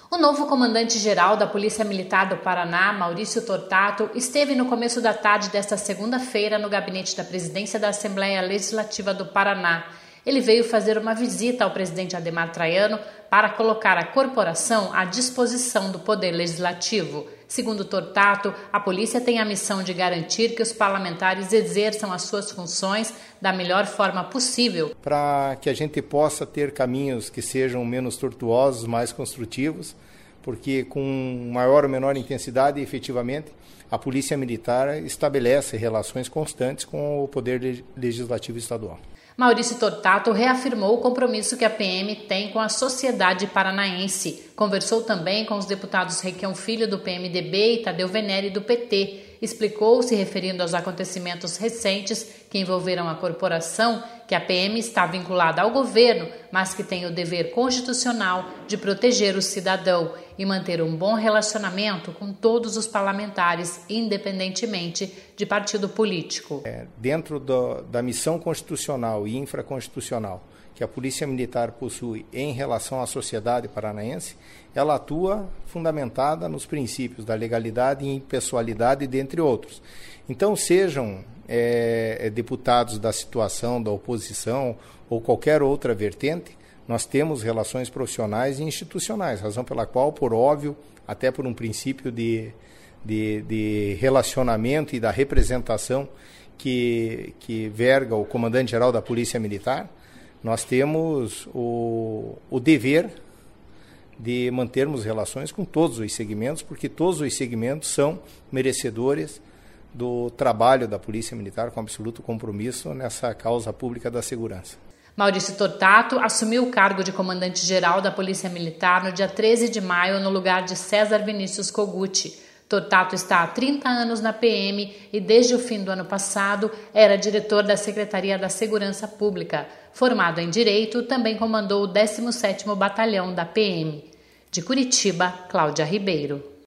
O novo comandante-geral da Polícia Militar do Paraná, Maurício Tortato, esteve no começo da tarde desta segunda-feira no gabinete da presidência da Assembleia Legislativa do Paraná. Ele veio fazer uma visita ao presidente Adhemar Traiano para colocar a corporação à disposição do Poder Legislativo. Segundo Tortato, a polícia tem a missão de garantir que os parlamentares exerçam as suas funções da melhor forma possível. Para que a gente possa ter caminhos que sejam menos tortuosos, mais construtivos, porque com maior ou menor intensidade, efetivamente, a Polícia Militar estabelece relações constantes com o Poder Legislativo Estadual. Maurício Tortato reafirmou o compromisso que a PM tem com a sociedade paranaense. Conversou também com os deputados Requião Filho, do PMDB, e Tadeu Venere, do PT. Explicou, se referindo aos acontecimentos recentes que envolveram a corporação, que a PM está vinculada ao governo, mas que tem o dever constitucional de proteger o cidadão e manter um bom relacionamento com todos os parlamentares, independentemente de partido político. Dentro da missão constitucional e infraconstitucional que a Polícia Militar possui em relação à sociedade paranaense, ela atua fundamentada nos princípios da legalidade e impessoalidade, dentre outros. Então, sejam deputados da situação, da oposição ou qualquer outra vertente, nós temos relações profissionais e institucionais, razão pela qual, por óbvio, até por um princípio de relacionamento e da representação que verga o comandante-geral da Polícia Militar, nós temos o dever de mantermos relações com todos os segmentos, porque todos os segmentos são merecedores do trabalho da Polícia Militar com absoluto compromisso nessa causa pública da segurança. Maurício Tortato assumiu o cargo de comandante-geral da Polícia Militar no dia 13 de maio, no lugar de César Vinícius Kogut. Tortato está há 30 anos na PM e, desde o fim do ano passado, era diretor da Secretaria da Segurança Pública. Formado em Direito, também comandou o 17º Batalhão da PM. De Curitiba, Cláudia Ribeiro.